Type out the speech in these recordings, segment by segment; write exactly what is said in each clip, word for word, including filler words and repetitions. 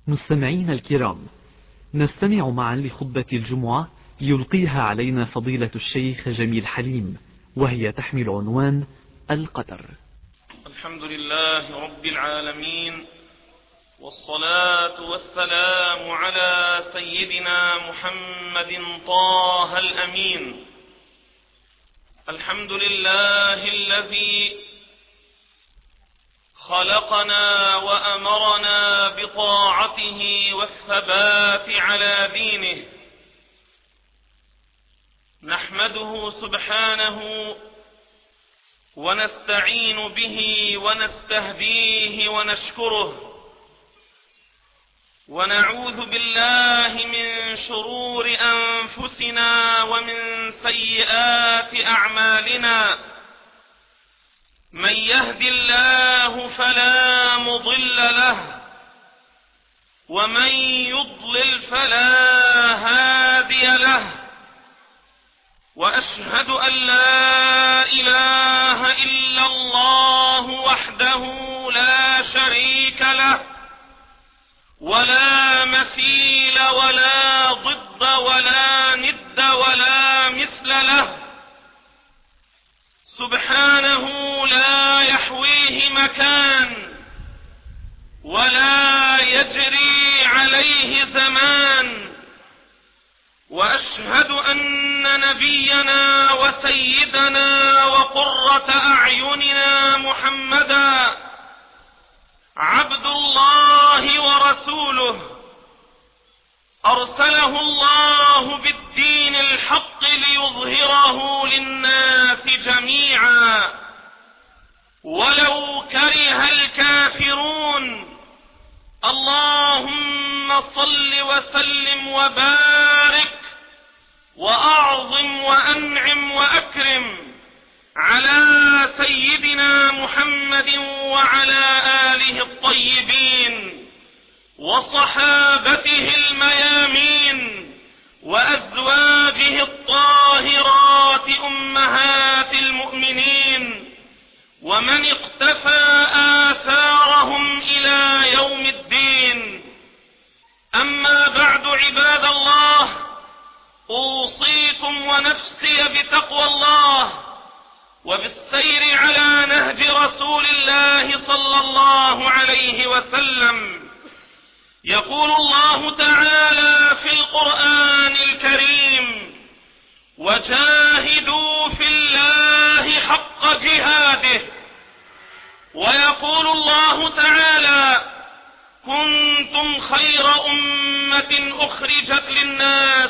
مستمعينا الكرام، نستمع معا لخطبة الجمعة يلقيها علينا فضيلة الشيخ جميل حليم، وهي تحمل عنوان القدر. الحمد لله رب العالمين، والصلاة والسلام على سيدنا محمد طه الأمين. الحمد لله الذي خلقنا وأمرنا بطاعته والثبات على دينه. نحمده سبحانه ونستعين به ونستهديه ونشكره، ونعوذ بالله من شرور أنفسنا ومن سيئات أعمالنا. من يهد الله فلا مضل له، ومن يضلل فلا هادي له، وأشهد أن لا إله إلا الله وحده لا شريك له، ولا مثيل ولا ضد ولا ند ولا مثل له. سبحانه لا يحويه مكان ولا يجري عليه زمان، وأشهد أن نبينا وسيدنا وقرة أعيننا محمدا عبد الله ورسوله، أرسله الله بالدين الحق ليظهره للناس جميعا ولو كره الكافرون. اللهم صل وسلم وبارك وأعظم وأنعم وأكرم على سيدنا محمد وعلى آله الطيبين وصحابته الميامين وأزواجه الطاهرات أمهات المؤمنين، ومن اقتفى آثارهم إلى يوم الدين. أما بعد، عباد الله، أوصيكم ونفسي بتقوى الله وبالسير على نهج رسول الله صلى الله عليه وسلم. يقول الله تعالى في القرآن الكريم: وجاهدوا في الله حق جهاده. ويقول الله تعالى: كنتم خير أمة أخرجت للناس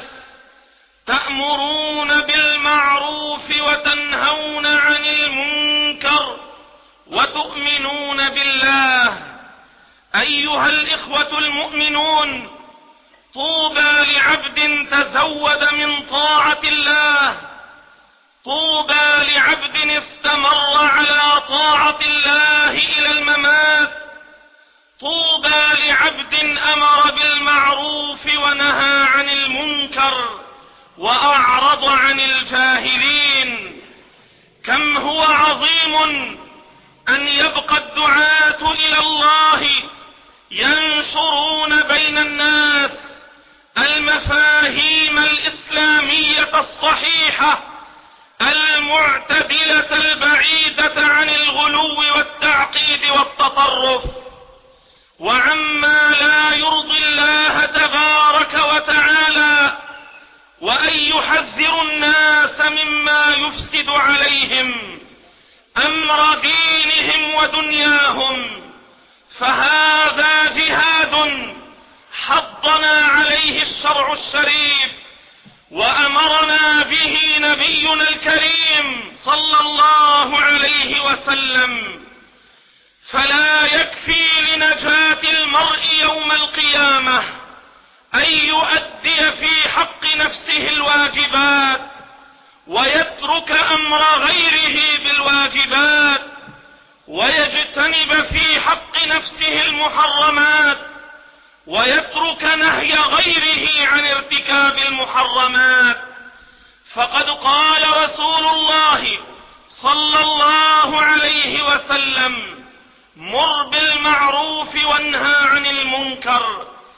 تأمرون بالمعروف وتنهون عن المنكر وتؤمنون بالله. أيها الإخوة المؤمنون، طوبى لعبد تزود من طاعة الله، طوبى لعبد استمر على طاعة الله إلى الممات، طوبى لعبد أمر بالمعروف ونهى عن المنكر وأعرض عن الجاهلين. كم هو عظيم أن يبقى الدعاة إلى الله ينشرون بين الناس المفاهيم الإسلامية الصحيحة المعتدلة البعيدة عن الغلو والتعقيد والتطرف وعما لا يرضي الله تبارك وتعالى، وأن يحذر الناس مما يفسد عليهم أمر دينهم ودنياهم. فهذا جهاد حضنا عليه الشرع الشريف وأمرنا به نبينا الكريم صلى الله عليه وسلم. فلا يكفي لنجاة المرء يوم القيامة أن يؤدي في حق نفسه الواجبات ويترك أمر غيره بالواجبات ويجتنب في حق نفسه المحرمات ويترك نهي غيره عن ارتكاب المحرمات. فقد قال رسول الله صلى الله عليه وسلم: مر بالمعروف وانهى عن المنكر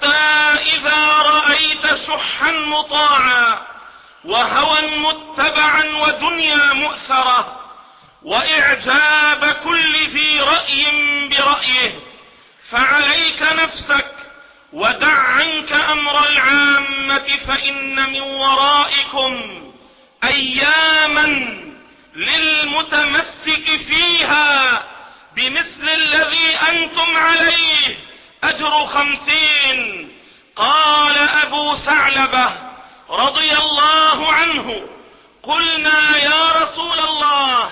حتى إذا رأيت شحا مطاعا وهوى متبعا ودنيا مؤثرة وإعجاب كل ذي رأي برأيه، فعليك نفسك ودع عنك أمر العامة، فإن من ورائكم أياما للمتمسك فيها بمثل الذي أنتم عليه أجر خمسين. قال أبو ثعلبة رضي الله عنه: قلنا يا رسول الله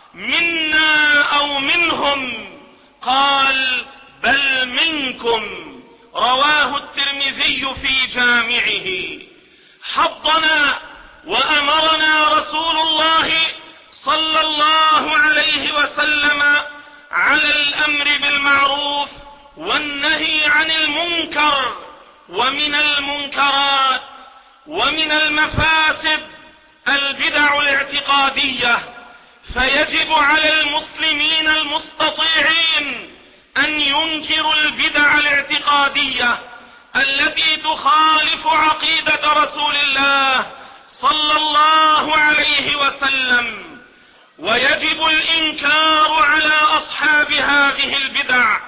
منا أو منهم؟ قال: بل منكم. رواه الترمذي في جامعه. حضنا وأمرنا رسول الله صلى الله عليه وسلم على الأمر بالمعروف والنهي عن المنكر، ومن المنكرات ومن المفاسد البدع الاعتقادية، فيجب على المسلمين المستطيعين أن ينكروا البدع الاعتقادية التي تخالف عقيدة رسول الله صلى الله عليه وسلم، ويجب الإنكار على أصحاب هذه البدع،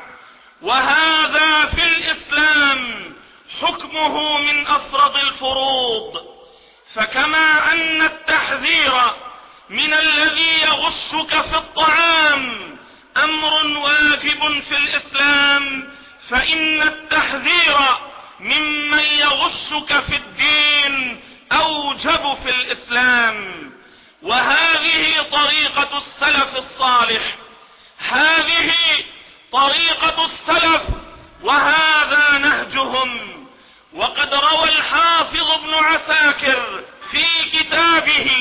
وهذا في الإسلام حكمه من أفرض الفروض. فكما أن التحذير من الذي يغشك في الطعام أمر واجب في الإسلام، فإن التحذير ممن يغشك في الدين أوجب في الإسلام. وهذه طريقة السلف الصالح، هذه طريقة السلف وهذا نهجهم. وقد روى الحافظ ابن عساكر في كتابه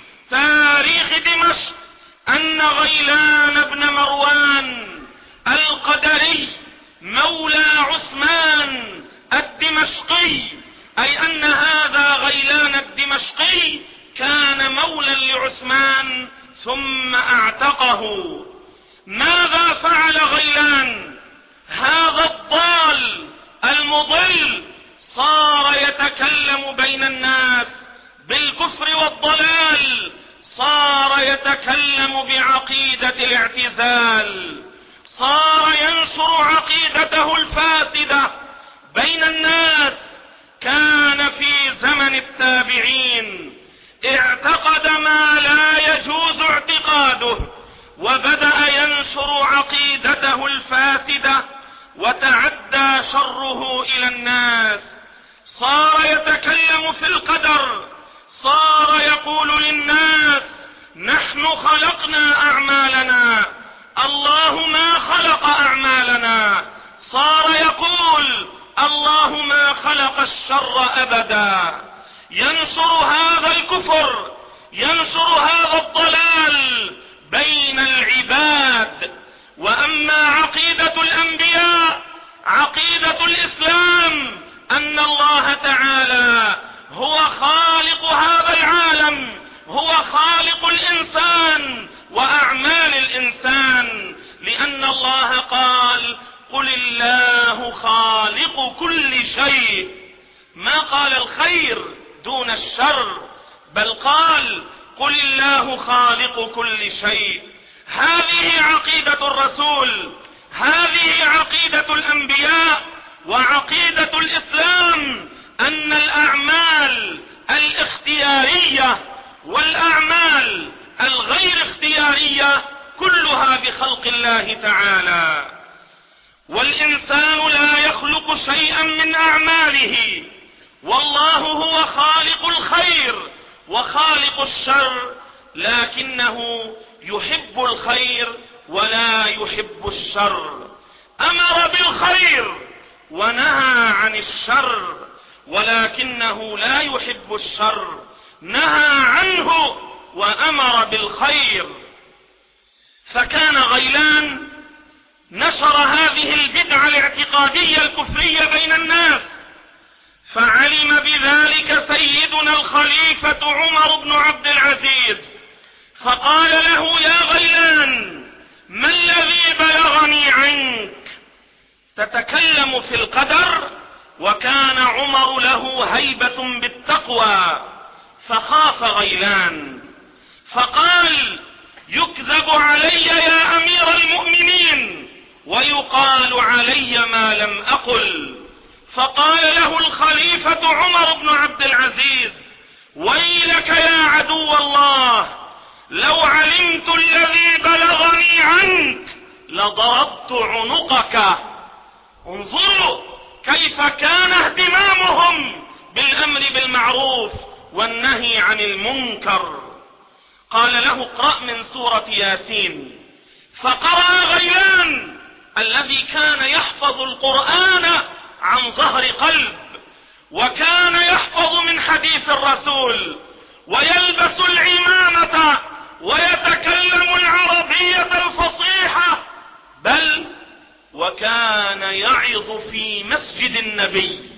تاريخ دمشق أن غيلان بن مروان القدري مولى عثمان الدمشقي، أي أن هذا غيلان الدمشقي كان مولى لعثمان ثم اعتقه. ماذا فعل غيلان؟ هذا الضال المضل صار يتكلم بين الناس بالكفر والضلال، صار يتكلم بعقيدة الاعتزال، صار ينشر عقيدته الفاسدة بين الناس. كان في زمن التابعين اعتقد ما لا يجوز اعتقاده، وبدأ ينشر عقيدته الفاسدة وتعدى شره إلى الناس. صار يتكلم في القدر، صار يقول للناس: نحن خلقنا أعمالنا، الله ما خلق أعمالنا. صار يقول: الله ما خلق الشر أبدا. ينشر هذا الكفر، ينشر هذا الضلال بين العباد. وأما عقيدة الأنبياء، عقيدة الإسلام، أن الله تعالى هو خالق هذا العالم، هو خالق الإنسان وأعمال الإنسان، لأن الله قال: قل الله خالق كل شيء. ما قال الخير دون الشر، بل قال: قل الله خالق كل شيء. هذه عقيدة الرسول، هذه عقيدة الأنبياء، وعقيدة الإسلام أن الأعمال الاختيارية والأعمال الغير اختيارية كلها بخلق الله تعالى، والإنسان لا يخلق شيئا من أعماله، والله هو خالق الخير وخالق الشر، لكنه يحب الخير ولا يحب الشر. أمر بالخير ونهى عن الشر، ولكنه لا يحب الشر، نهى عنه وأمر بالخير. فكان غيلان نشر هذه البدعة الاعتقادية الكفرية بين الناس، فعلم بذلك سيدنا الخليفة عمر بن عبد العزيز، فقال له: يا غيلان، ما الذي بلغني عنك؟ تتكلم في القدر، وكان عمر له هيبة بالتقوى، فخاف غيلان فقال: يكذب علي يا أمير المؤمنين ويقال علي ما لم أقل. فقال له الخليفة عمر بن عبد العزيز: ويلك يا عدو الله، لو علمت الذي بلغني عنك لضربت عنقك. انظروا كيف كان اهتمامهم بالأمر بالمعروف والنهي عن المنكر. قال له: اقرأ من سورة ياسين. فقرأ غيلان الذي كان يحفظ القرآن عن ظهر قلب، وكان يحفظ من حديث الرسول، ويلبس العمامة، ويتكلم العربية الفصيحة، بل وكان يعظ في مسجد النبي،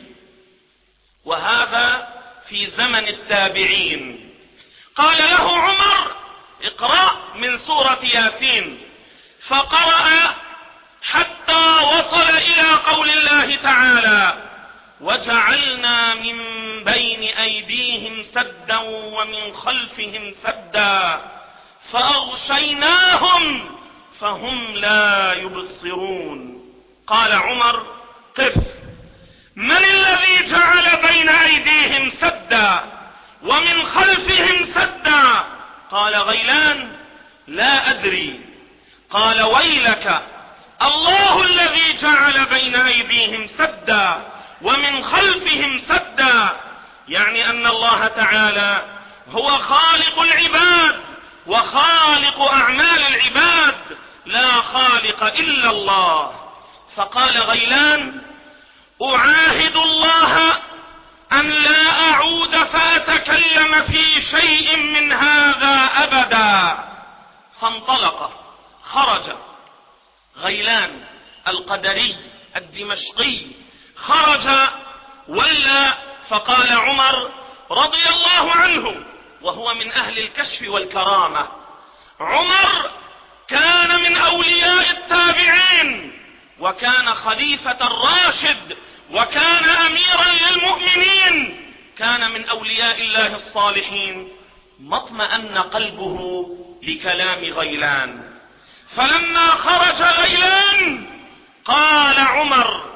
وهذا في زمن التابعين. قال له عمر: اقرأ من سورة ياسين. فقرأ حتى وصل إلى قول الله تعالى: وجعلنا من بين أيديهم سدا ومن خلفهم سدا فأغشيناهم فهم لا يبصرون. قال عمر: قف، من الذي جعل بين أيديهم سدا ومن خلفهم سدا؟ قال غيلان: لا أدري. قال: ويلك، الله الذي جعل بين أيديهم سدا ومن خلفهم سدا، يعني أن الله تعالى هو خالق العباد وخالق أعمال العباد، لا خالق إلا الله. فقال غيلان: أعاهد الله أن لا أعود فأتكلم في شيء من هذا أبدا. فانطلق، خرج غيلان القدري الدمشقي، خرج ولا. فقال عمر رضي الله عنه، وهو من أهل الكشف والكرامة، عمر كان من أولياء التابعين، وكان خليفة راشد، وكان أميرا للمؤمنين، كان من أولياء الله الصالحين. ما اطمأن قلبه لكلام غيلان. فلما خرج غيلان قال عمر: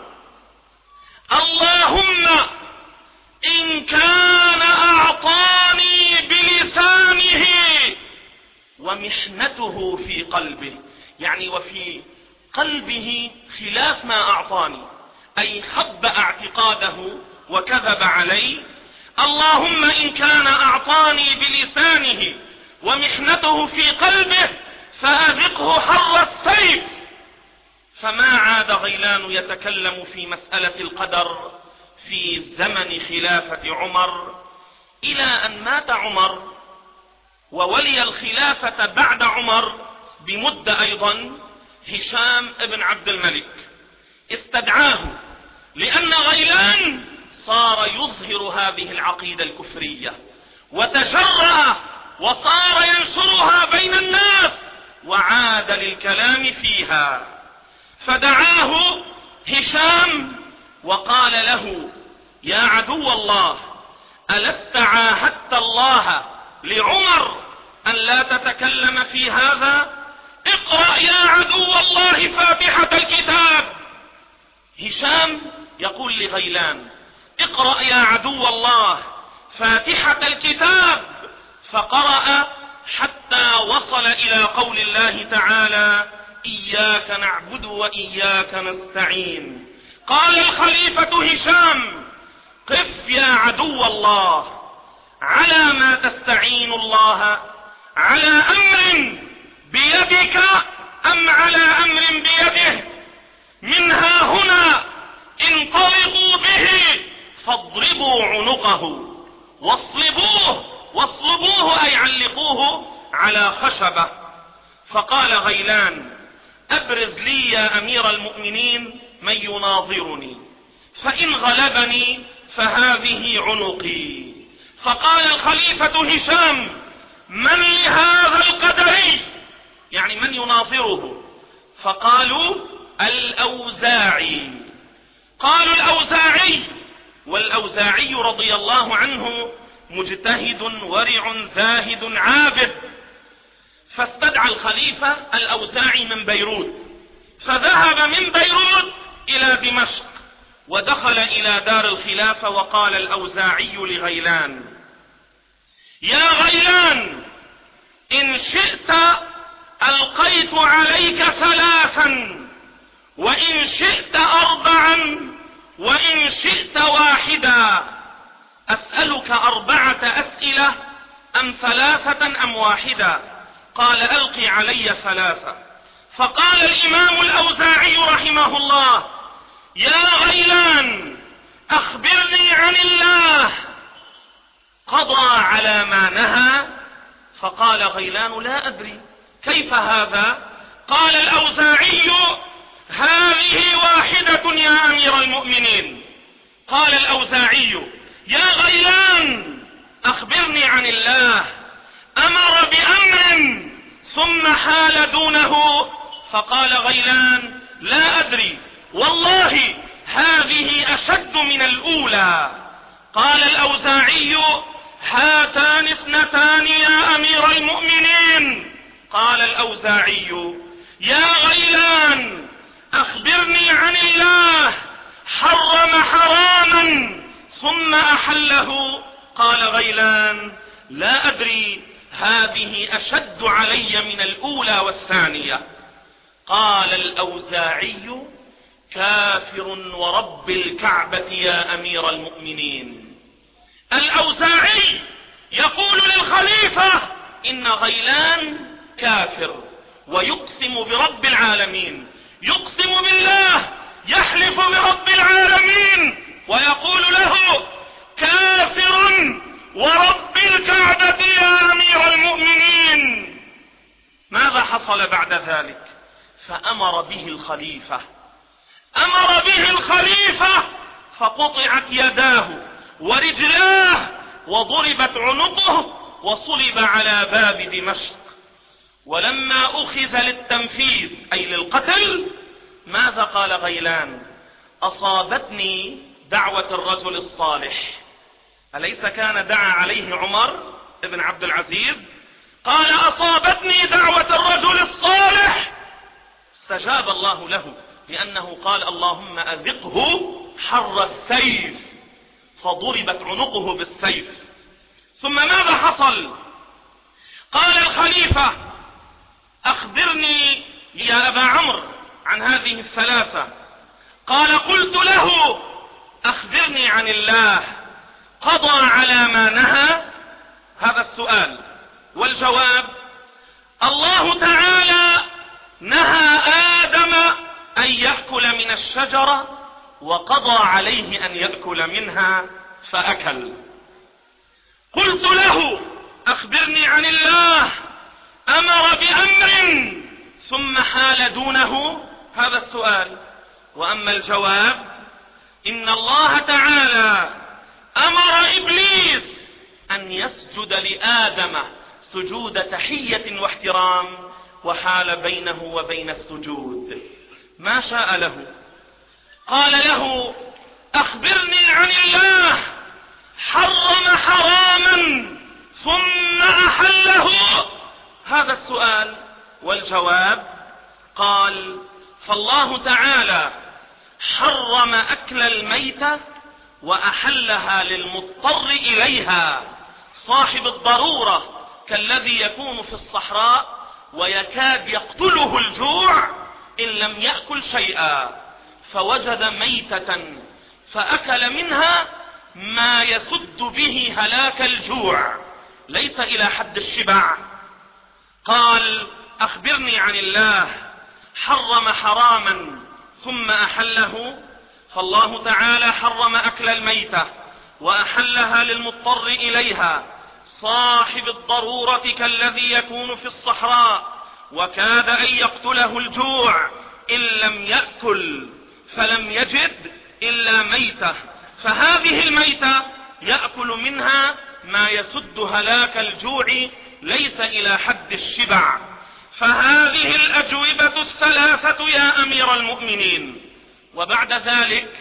اللهم إن كان أعطاني بلسانه ومحنته في قلبه، يعني وفي قلبه خلاف ما أعطاني، أي خبأ اعتقاده وكذب علي. اللهم إن كان أعطاني بلسانه ومحنته في قلبه فأذقه حر السيف. فما عاد غيلان يتكلم في مسألة القدر في زمن خلافة عمر، إلى أن مات عمر وولي الخلافة بعد عمر بمدة أيضا هشام ابن عبد الملك. استدعاه لأن غيلان صار يظهر هذه العقيدة الكفرية، وتجرأ وصار ينشرها بين الناس، وعاد للكلام فيها. فدعاه هشام وقال له: يا عدو الله، ألست عاهدت الله لعمر أن لا تتكلم في هذا؟ اقرأ يا عدو الله فاتحة الكتاب. هشام يقول لغيلان: اقرأ يا عدو الله فاتحة الكتاب. فقرأ حتى وصل إلى قول الله تعالى: إياك نعبد وإياك نستعين. قال الخليفة هشام: قف يا عدو الله، على ما تستعين الله؟ على أمر بيدك أم على أمر بيده؟ منها هنا انطلقوا به فاضربوا عنقه واصلبوه، واصلبوه أي علقوه على خشبة. فقال غيلان: أبرز لي يا أمير المؤمنين من يناظرني، فإن غلبني فهذه عنقي. فقال الخليفة هشام: من لهذا القدري؟ يعني من يناظره؟ فقالوا: الأوزاعي. قالوا: الأوزاعي والأوزاعي رضي الله عنه مجتهد ورع زاهد عابد، فاستدعى الخليفة الأوزاعي من بيروت، فذهب من بيروت إلى دمشق ودخل إلى دار الخلافة، وقال الأوزاعي لغيلان: يا غيلان، إن شئت ألقيت عليك ثلاثا، وإن شئت أربعا، وإن شئت واحدا. أسألك أربعة أسئلة أم ثلاثة أم واحدة؟ قال: ألقي علي ثلاثة. فقال الإمام الأوزاعي رحمه الله: يا غيلان، أخبرني عن الله، قضى على ما نهى؟ فقال غيلان: لا أدري. كيف هذا؟ قال الأوزاعي: هذه واحدة يا أمير المؤمنين. قال الأوزاعي: يا غيلان، أخبرني عن الله، أمر بأمر ثم حال دونه؟ فقال غيلان: لا أدري، والله هذه أشد من الأولى. قال الأوزاعي: هاتان اثنتان يا أمير المؤمنين. قال الأوزاعي: يا غيلان، أخبرني عن الله، حرم حراما ثم أحله؟ قال غيلان: لا أدري، هذه أشد علي من الأولى والثانية. قال الأوزاعي: كافر ورب الكعبة يا أمير المؤمنين. الأوزاعي يقول للخليفة إن غيلان كافر، ويقسم برب العالمين، يقسم بالله، يحلف برب العالمين، ويقول له: كافر ورب الكعبة يا أمير المؤمنين. ماذا حصل بعد ذلك؟ فأمر به الخليفة، أمر به الخليفة فقطعت يداه ورجلاه وضربت عنقه وصلب على باب دمشق. ولما أخذ للتنفيذ أي للقتل، ماذا قال غيلان؟ أصابتني دعوة الرجل الصالح. أليس كان دعا عليه عمر بن عبد العزيز؟ قال: أصابتني دعوة الرجل الصالح. استجاب الله له، لأنه قال: اللهم أذقه حر السيف، فضربت عنقه بالسيف. ثم ماذا حصل؟ قال الخليفة: أخبرني يا أبا عمرو عن هذه الثلاثة. قال: قلت له: أخبرني عن الله، قضى على ما نهى؟ هذا السؤال. والجواب: الله تعالى نهى آدم أن يأكل من الشجرة، وقضى عليه أن يأكل منها فأكل. قلت له: أخبرني عن الله، أمر بأمر ثم حال دونه؟ هذا السؤال. وأما الجواب: إن الله تعالى أمر إبليس أن يسجد لآدم سجود تحية واحترام، وحال بينه وبين السجود ما شاء له. قال له: أخبرني عن الله، حرم حراما ثم أحله؟ هذا السؤال. والجواب: قال: فالله تعالى حرم أكل الميتة وأحلها للمضطر إليها، صاحب الضرورة كالذي يكون في الصحراء ويكاد يقتله الجوع إن لم يأكل شيئا، فوجد ميتة فأكل منها ما يسد به هلاك الجوع، ليس إلى حد الشبع. قال: أخبرني عن الله، حرم حراما ثم أحله؟ فالله تعالى حرم أكل الميتة وأحلها للمضطر إليها، صاحب الضرورة كالذي يكون في الصحراء وكاد أن يقتله الجوع إن لم يأكل فلم يجد إلا ميتة، فهذه الميتة يأكل منها ما يسد هلاك الجوع ليس إلى حد الشبع. فهذه الأجوبة الثلاثة يا أمير المؤمنين. وبعد ذلك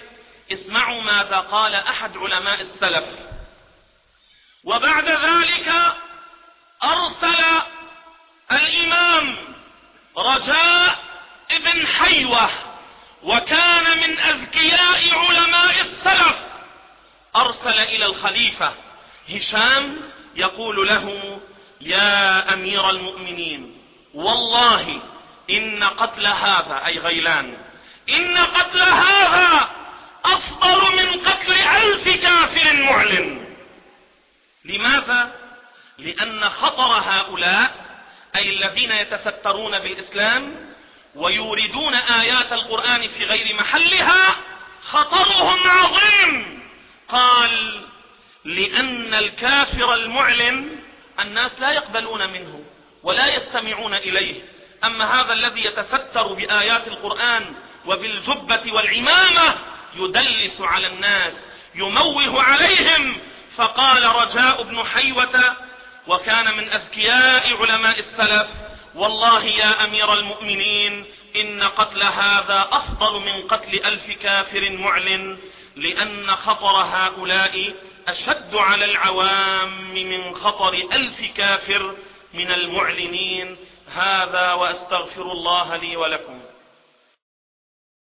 اسمعوا ماذا قال أحد علماء السلف. وبعد ذلك أرسل الإمام رجاء ابن حيوة، وكان من أذكياء علماء السلف، أرسل إلى الخليفة هشام يقول له: يا أمير المؤمنين، والله إن قتل هذا، أي غيلان، إن قتل هذا أفضل من قتل ألف كافر معلن. لماذا؟ لأن خطر هؤلاء، أي الذين يتسترون بالإسلام ويوردون آيات القرآن في غير محلها، خطرهم عظيم. قال: لأن الكافر المعلن الناس لا يقبلون منه ولا يستمعون إليه، أما هذا الذي يتستر بآيات القرآن وبالجبة والعمامة يدلس على الناس، يموه عليهم. فقال رجاء بن حيوة، وكان من أذكياء علماء السلف: والله يا أمير المؤمنين، إن قتل هذا أفضل من قتل ألف كافر معلن، لأن خطر هؤلاء أشد على العوام من خطر ألف كافر من المعلنين. هذا، وأستغفر الله لي ولكم.